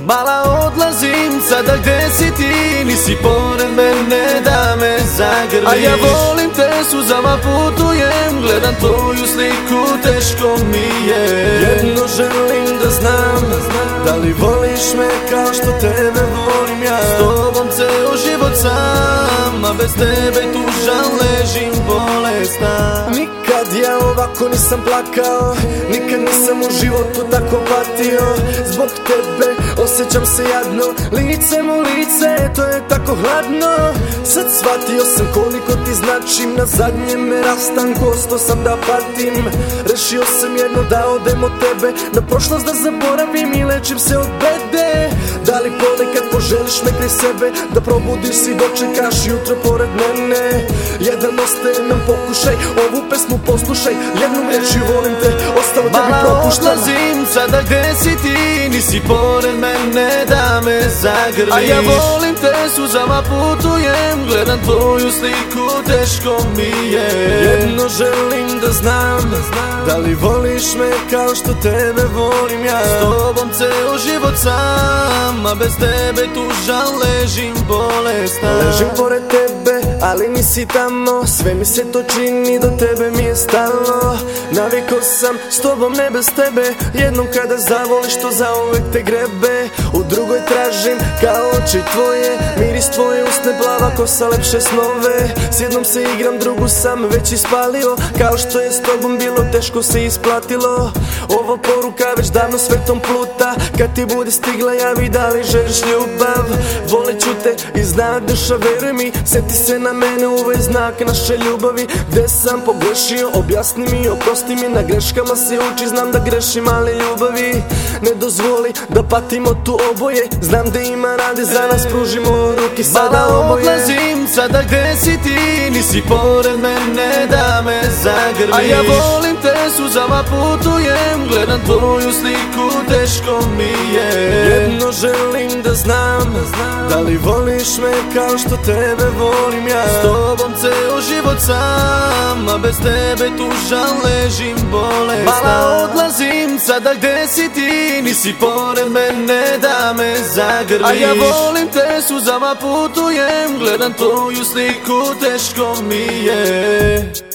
Mala odlazim, sada gde si ti, nisi pored mene da me zagrliš. A ja volim te, suzama putujem, gledam tvoju sliku, teško mi je. Jedno želim da znam, da li voliš me kao što tebe volim ja. S tobom ceo život sam, a bez tebe tužan ležim bolestan. Nikad ja ovako nisam plakao, nikad nisam u životu tako patio. Zbog tebe osjećam se jadno, licem u lice, to je tako hladno. Sad shvatio sam koliko ti značim, na zadnjem me rastanku ostao sam da patim. Rešio sam jedno da odem od tebe, na prošlost da zaboravim i lečim se od bede. Da li ponekad poželiš me kraj sebe, da probudiš si, dočekaš jutro pored mene. Jedan ostaje nam pokušaj, ovu pesmu poslušaj, jednom rečju volim te, ostalo tebi propuštam. Mala odlazim, sada gde si ti, nisi pored mene da me zagrliš. A ja volim te, suzama putujem, gledam tvoju sliku, teško mi je. Jedno želim da znam, da li voliš me kao što tebe volim ja. S tobom ceo život sam, a bez tebe tužan ležim bolestan. Ležim pored tebe, ali nisi tamo, sve mi se to čini, do tebe mi je stalo. Navikao sam s tobom, ne bez tebe, jednom kada zavoliš to zauvek te grebe. U drugoj tražim kao oči tvoje, miris tvoje usne, plava kosa, lepše snove. S jednom se igram, drugu sam već ispalio, kao što je s tobom bilo teško se isplatilo. Ova poruka već davno svetom pluta, kad ti bude stigla javi da li želiš ljubav. Volit ću te iz dana duša, veruj mi, sjeti se na mene, ovo je znak naše ljubavi. Gde sam pogrešio, objasni mi, oprosti mi, na greškama se uči, znam da grešim, ali ljubavi ne dozvoli da patimo tu oboje. Znam da ima rade, za nas pružimo ruki sada oboje. Mala odlazim, sada gde si ti, nisi pored mene da me zagrliš. A ja volim te, suzama putujem, gledam tvoju sliku, teško mi je. Jedno želim da znam, da li voliš me kao što tebe volim ja. S tobom ceo život sam, a bez tebe tužan ležim bolestan. Mala odlazim, sada gde si ti, nisi pored mene da me zagrliš. A ja volim te, suzama putujem, gledam tvoju sliku, teško mi je.